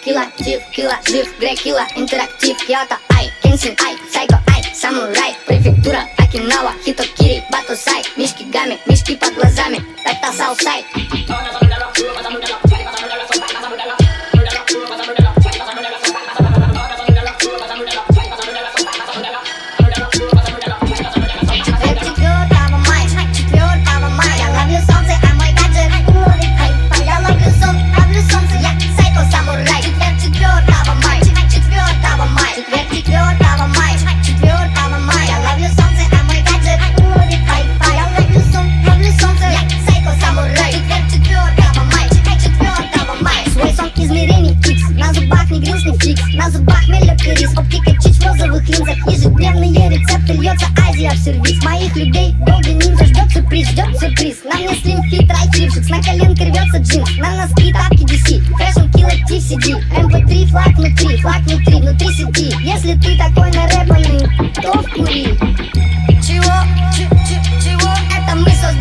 Кила, див, кила, жив, грекила, интерактив, Киото, ай, Кенсин, ай, Сайко, ай, самурай, префектура, Окинава, Хитокири, Батусай, мишки гами, мишки под глазами, это Саусай. На зубах мелек и рис, оптика чич в розовых линзах. Ежедневные рецепты, льется Азия в сервис. Моих людей долго ниндзя ждет сюрприз. На мне слим фит, райфлипшикс, на коленке рвется джинс. На носки тапки DC, фэшн килла TCD. MP3, флаг внутри сети. Если ты такой нарэпанный, то вкури. Чего? Это мы создали.